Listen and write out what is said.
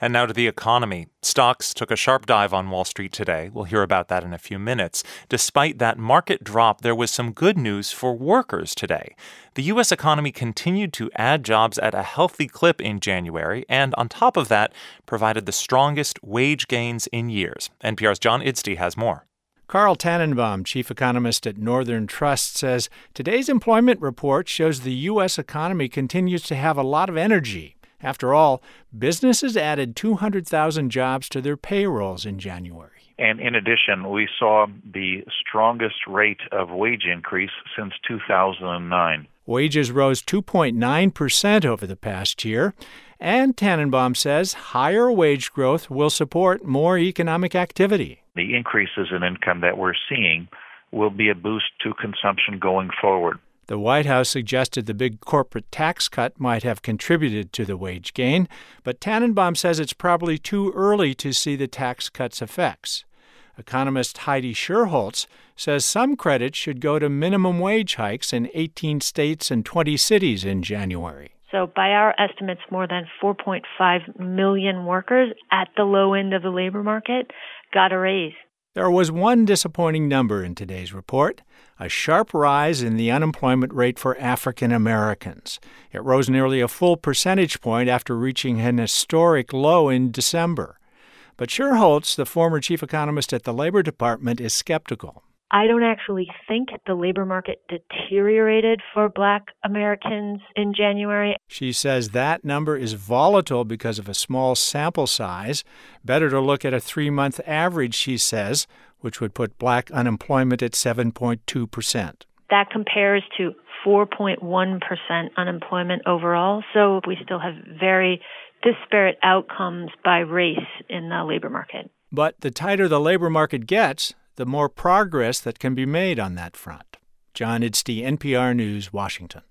And now to the economy. Stocks took a sharp dive on Wall Street today. We'll hear about that in a few minutes. Despite that market drop, there was some good news for workers today. The U.S. economy continued to add jobs at a healthy clip in January, and on top of that, provided the strongest wage gains in years. NPR's John Idstey has more. Carl Tannenbaum, chief economist at Northern Trust, says today's employment report shows the U.S. economy continues to have a lot of energy. After all, businesses added 200,000 jobs to their payrolls in January. And in addition, we saw the strongest rate of wage increase since 2009. Wages rose 2.9% over the past year. And Tannenbaum says higher wage growth will support more economic activity. The increases in income that we're seeing will be a boost to consumption going forward. The White House suggested the big corporate tax cut might have contributed to the wage gain, but Tannenbaum says it's probably too early to see the tax cut's effects. Economist Heidi Sherholtz says some credit should go to minimum wage hikes in 18 states and 20 cities in January. So by our estimates, more than 4.5 million workers at the low end of the labor market got a raise. There was one disappointing number in today's report, a sharp rise in the unemployment rate for African Americans. It rose nearly a full percentage point after reaching an historic low in December. But Sherholtz, the former chief economist at the Labor Department, is skeptical. I don't actually think the labor market deteriorated for Black Americans in January. She says that number is volatile because of a small sample size. Better to look at a 3-month average, she says, which would put Black unemployment at 7.2%. That compares to 4.1% unemployment overall. So we still have very disparate outcomes by race in the labor market. But the tighter the labor market gets, the more progress that can be made on that front. John Idstey, NPR News, Washington.